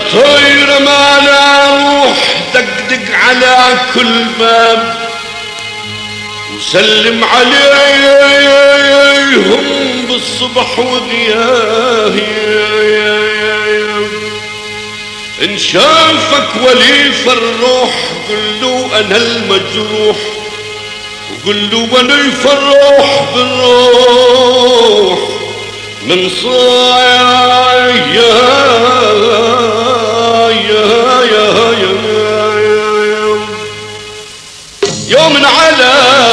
طير ما لا روح دقدق على كل باب وسلم عليهم بالصبح وضياه. إن شافك ولي فرح قل له أنا المجروح وقل له ولي فرح بالروح من صايا يوم على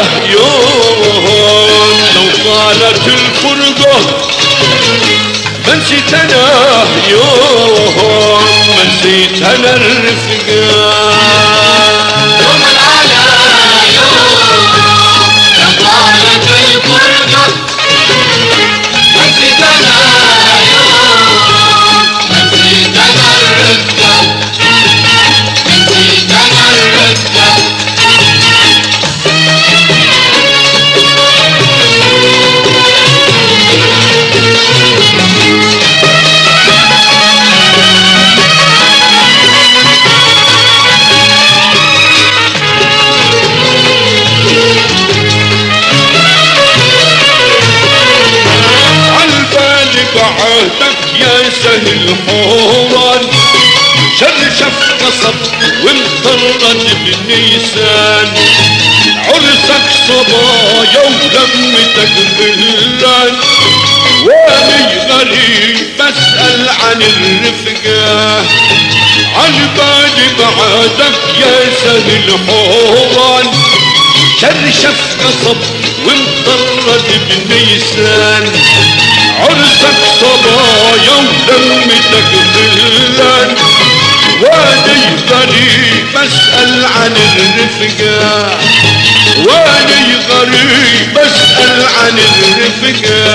يوم لو طالت الفرقة ما نسيت انا يوم ما نسيت انا الرفقة. يوم على يوم لو طالت الفرقة ما نسيت انا يوم ما نسيت انا الرفقة نسيت انا الرفقة. بعهدك يا سهل حوران شرشف قصب ومطرد بنيسان عرسك صبايا ولمتك بلان واني غريب بسأل عن الرفقة عن بالي بعهدك يا سهل حوران شرشف قصب ومطرد بنيسان عرسك صبايا ولمتك بلان واني غريب بسأل عن الرفقة واني غريب بسأل عن الرفقة.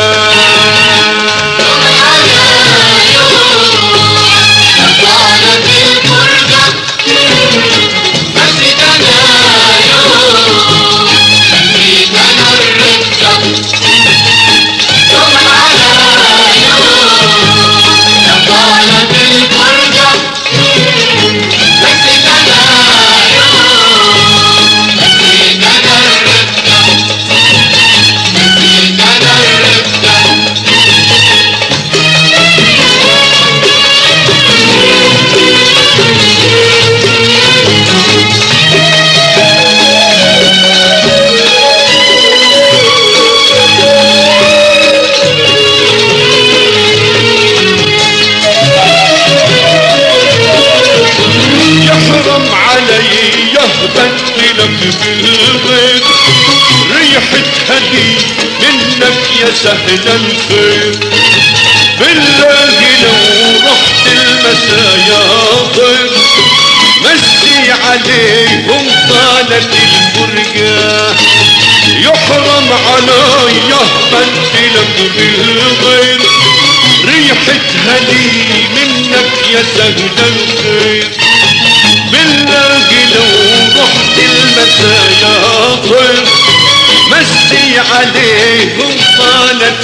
بالغيب ريحة هدي منك يا سهل الخير بالله لو رحت المسايا طير مسي عليهم طالت الفرقة يحرم عليا بدلك بالغير ريحة هدي منك يا سهل الخير بالله لو رحت المسايا طير مسي عليهم طالت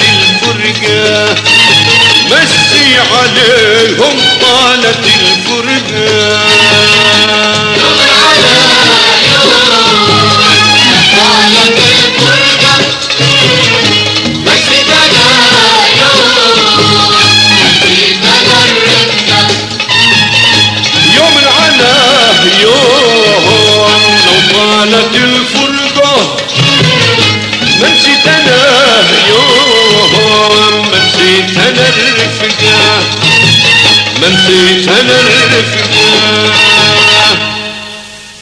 الفرقة مسي عليهم طالت الفرقة.